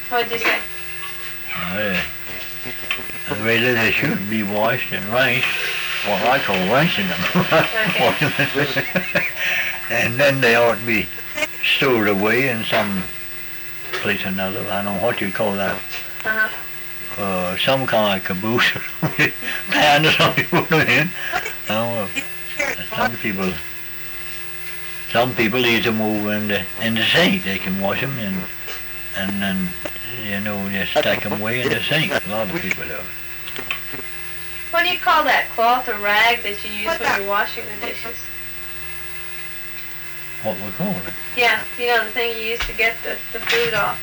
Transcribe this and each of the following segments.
What'd you say? Uh, really, they should be washed and rinsed, what I call rinsing them. Okay. And then they ought to be stored away in some place or another. I don't know what you call that. Some kind of caboose or something. Pan or something you put them in. I don't know. Some people leave them over in the sink. They can wash them and then, just stack them away in the sink. A lot of people do. What do you call that cloth or rag that you use when you're washing the dishes? What we call it? Yeah, the thing you use to get the food off.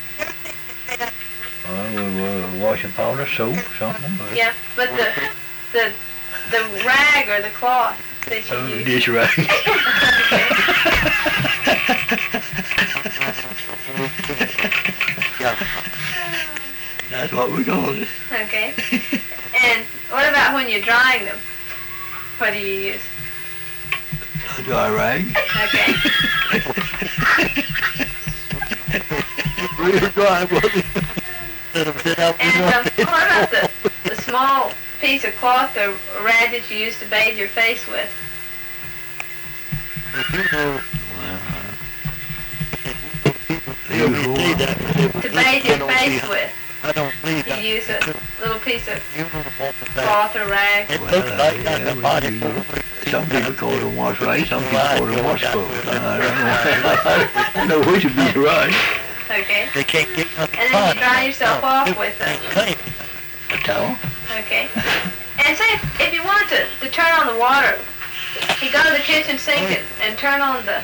We washing powder, soap, something. But yeah, but the rag or the cloth that you use. Dish rag. That's what we call it. Okay. And what about when you're drying them? What do you use? A dry rag. Okay. Real dry, and what about the small piece of cloth or rag that you use to bathe your face with? To bathe your face with. You use a little piece of cloth or rag. Some people call them wash rice, some people call them wash clothes. I don't know which would be right. Okay. They can't get nothing. And then you dry yourself off with a towel. Okay. And say if you wanted to turn on the water, you go to the kitchen sink and turn on the...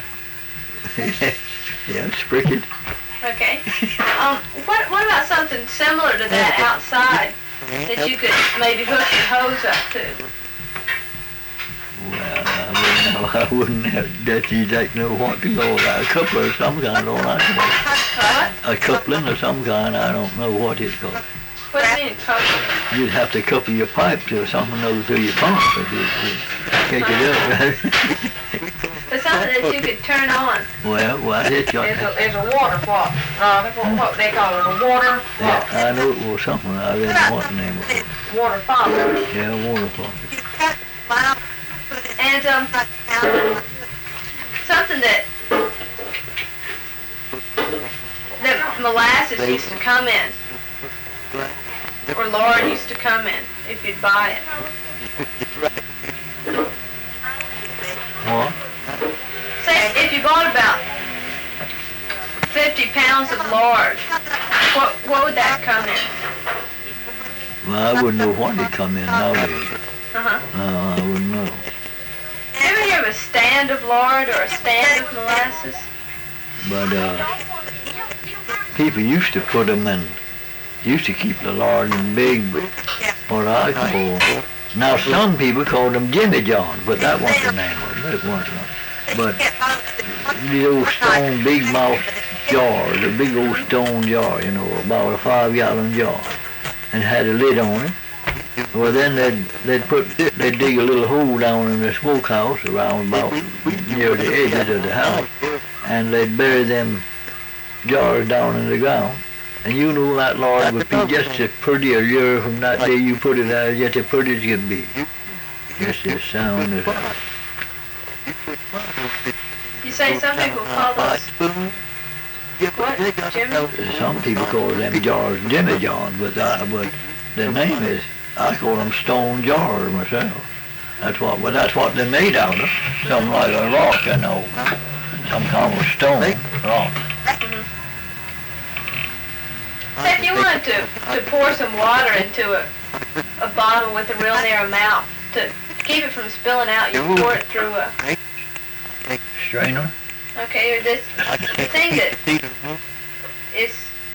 Yeah, sprick it. Okay. What about something similar to that outside that you could maybe hook your hose up to? Well, I wouldn't have that exact know what to go with. A coupler of some kind, all I know. A coupling of some kind, I don't know what it's called. What do you mean, coupling? You'd have to couple your pipe to something other to your pump if you catch it up. But something that you could turn on. Well, it's got... It's a water clock. What they call it, a water clock. Yeah, I know it was something. I didn't know what the name was. Water faucet. Yeah, water faucet. And something that molasses used to come in, or lard used to come in, if you'd buy it. What? Say, if you bought about 50 pounds of lard, what would that come in? Well, I wouldn't know what it come in nowadays. Uh-huh. I wouldn't know. Ever hear of a stand of lard or a stand of molasses? But people used to put them in, used to keep the lard in big, what I call, now some people call them Jimmy John, but that wasn't the name of it. It wasn't. But the old stone big mouth jar, the big old stone jar, about a 5-gallon jar, and had a lid on it. Well, then they'd dig a little hole down in the smokehouse around about near the edges of the house, and they'd bury them jars down in the ground. And that lard would be just as pretty a year from that day you put it out, just as pretty as it could be. Just as sound as that. You say some people call those... What, Jimmy? Some people call them jars Jimmy John, but the name is, I call them stone jars myself. That's what they're made out of. Something like a rock, some kind of stone, rock. So if you wanted to pour some water into a bottle with a real narrow mouth to keep it from spilling out, you pour it through a strainer. Okay, or this thing that is